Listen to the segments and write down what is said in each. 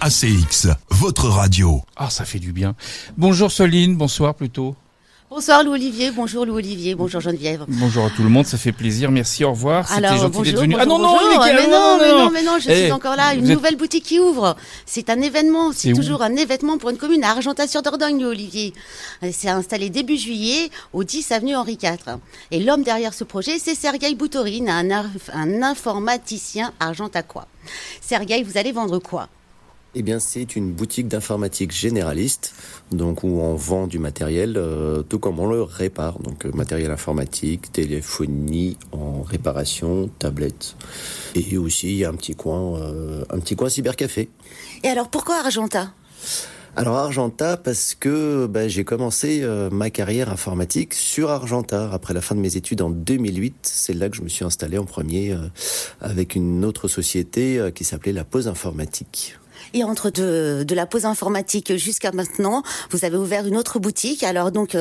ACX, votre radio. Ah, ça fait du bien. Bonjour Soline, bonsoir plutôt. Bonsoir Louis-Olivier, bonjour Louis-Olivier, bonjour Geneviève. Bonjour à tout le monde, ça fait plaisir, merci, au revoir. C'était Alors, gentil d'être venu. Bonjour, mais non, je suis encore là. Une nouvelle boutique qui ouvre. C'est un événement, c'est toujours un événement pour une commune à Argentat-sur-Dordogne, Louis-Olivier. C'est installé début juillet au 10 avenue Henri IV. Et l'homme derrière ce projet, c'est Sergueï Boutorine, un informaticien argentacois. Sergueï, vous allez vendre quoi ? Eh bien, c'est une boutique d'informatique généraliste, donc où on vend du matériel, tout comme on le répare. Donc, matériel informatique, téléphonie en réparation, tablette. Et aussi, il y a un petit coin cybercafé. Et alors, pourquoi Argentat ? Alors Argentat parce que j'ai commencé ma carrière informatique sur Argentat. Après la fin de mes études en 2008, c'est là que je me suis installé en premier avec une autre société qui s'appelait La Pause Informatique. Et entre de la pause informatique jusqu'à maintenant, vous avez ouvert une autre boutique. Alors donc,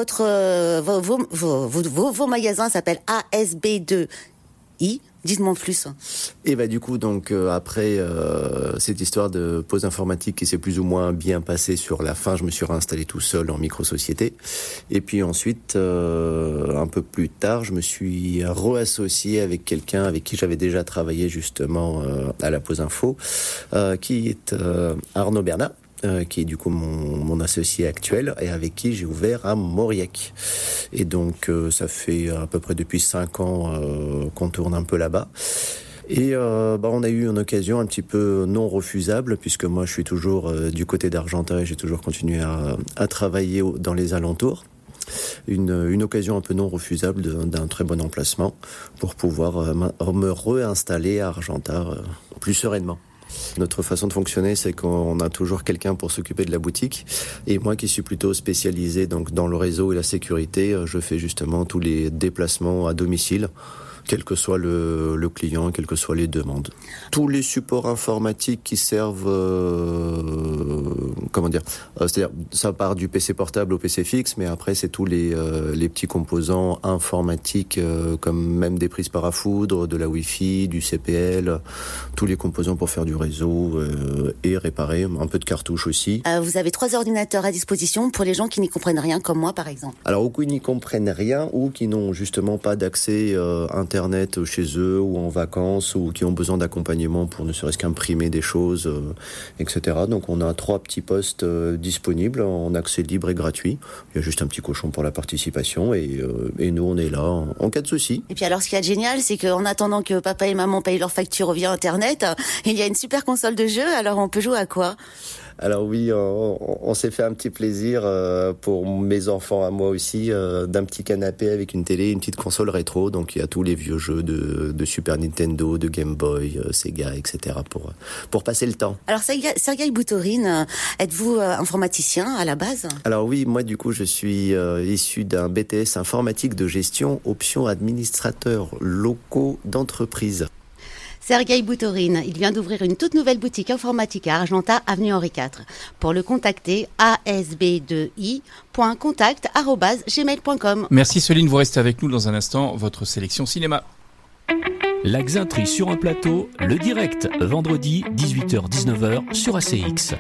vos magasins s'appellent ASB2I. Dites-moi en plus. Et du coup, donc après cette histoire de pause informatique qui s'est plus ou moins bien passée sur la fin, je me suis réinstallé tout seul en micro-société. Et puis ensuite, un peu plus tard, je me suis reassocié avec quelqu'un avec qui j'avais déjà travaillé justement à la Pause Info, qui est Arnaud Bernat. Qui est du coup mon associé actuel et avec qui j'ai ouvert à Mauriac. Et donc ça fait à peu près depuis 5 ans qu'on tourne un peu là-bas. Et on a eu une occasion un petit peu non refusable puisque moi je suis toujours du côté d'Argentat et j'ai toujours continué à travailler dans les alentours. Une occasion un peu non refusable d'un très bon emplacement pour pouvoir me réinstaller à Argentat plus sereinement. Notre façon de fonctionner, c'est qu'on a toujours quelqu'un pour s'occuper de la boutique. Et moi qui suis plutôt spécialisé donc, dans le réseau et la sécurité, je fais justement tous les déplacements à domicile, quel que soit le client, quelles que soient les demandes. Tous les supports informatiques qui servent, c'est-à-dire ça part du PC portable au PC fixe, mais après c'est tous les petits composants informatiques comme même des prises parafoudres, de la Wi-Fi, du CPL, tous les composants pour faire du réseau et réparer, un peu de cartouches aussi. Vous avez 3 ordinateurs à disposition pour les gens qui n'y comprennent rien, comme moi par exemple. Alors ou qui n'y comprennent rien ou qui n'ont justement pas d'accès Internet chez eux ou en vacances ou qui ont besoin d'accompagnement pour ne serait-ce qu'imprimer des choses, etc. Donc on a 3 petits postes disponibles en accès libre et gratuit. Il y a juste un petit cochon pour la participation et nous on est là en cas de souci. Et puis alors ce qui est génial, c'est qu'en attendant que papa et maman payent leurs factures via Internet, il y a une super console de jeu, alors on peut jouer à quoi ? Alors oui, on s'est fait un petit plaisir pour mes enfants, à moi aussi, d'un petit canapé avec une télé, une petite console rétro. Donc il y a tous les vieux jeux de Super Nintendo, de Game Boy, Sega, etc. pour passer le temps. Alors Sergueï Boutorine, êtes-vous informaticien à la base ? Alors oui, moi du coup je suis issu d'un BTS informatique de gestion, option administrateur locaux d'entreprise. Sergueï Boutorine, il vient d'ouvrir une toute nouvelle boutique informatique à Argentat, avenue Henri IV. Pour le contacter, asb2i.contact@gmail.com. Merci Soline, vous restez avec nous dans un instant, votre sélection cinéma. La Xinterie sur un plateau, le direct, vendredi 18h-19h sur ACX.